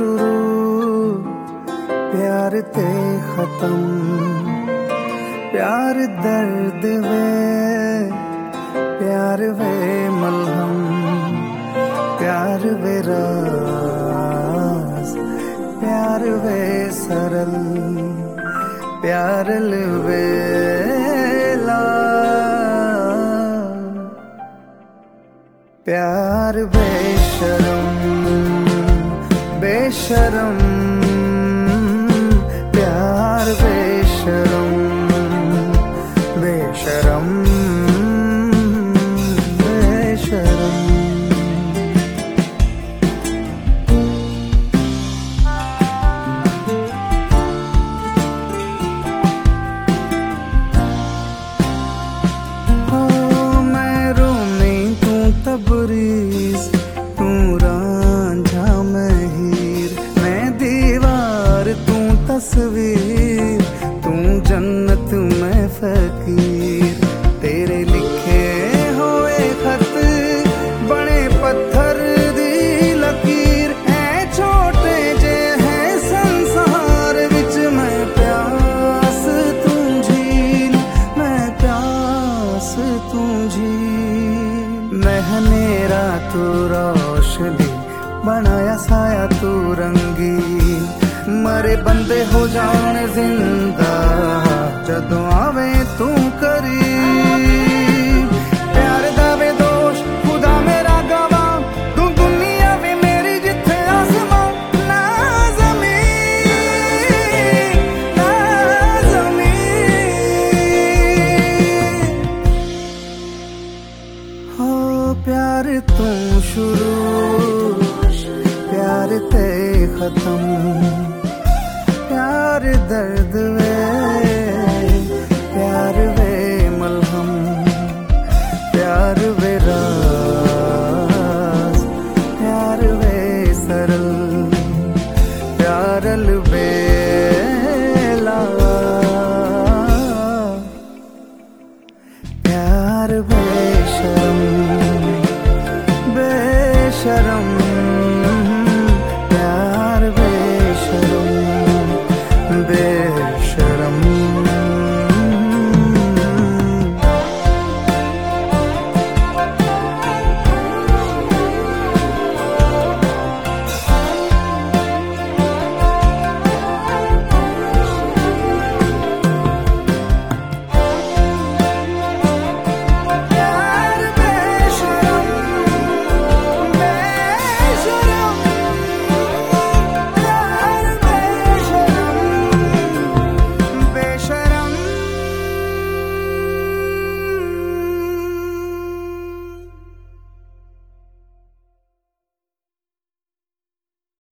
शुरू प्यार ते खत्म, प्यार दर्द वे प्यार वे मलहम, प्यार वे राज प्यार वे सरल, प्यार वे प्यार बेशरम बेशरम, प्यार बेशरम बेशरम बेशरम। तबरीज तू रांझा मैं हीर, मैं दीवार तू तस्वीर, तू जन्नत मैं फकीर। तेरे लिखे होए खत बड़े पत्थर दी लकीर, ऐ छोटे जे है संसार विच मैं प्यास तू झील, मैं प्यास तू झील। मेहनेरा तू रोशनी बनाया साया तू रंगीन, मरे बंदे हो जान जिंदा जदों आवे तू करीब। प्यार दावे दोष खुदा मेरा गवाह, तू दुनिया भी मेरी जिथे आसमां ना ज़मीन ना ज़मीन। हो प्यार तू शुरू प्यार ते खत्म, प्यार दर्द वे प्यार वे मलहम, प्यार वे राज प्यार वे सरल, प्यार वे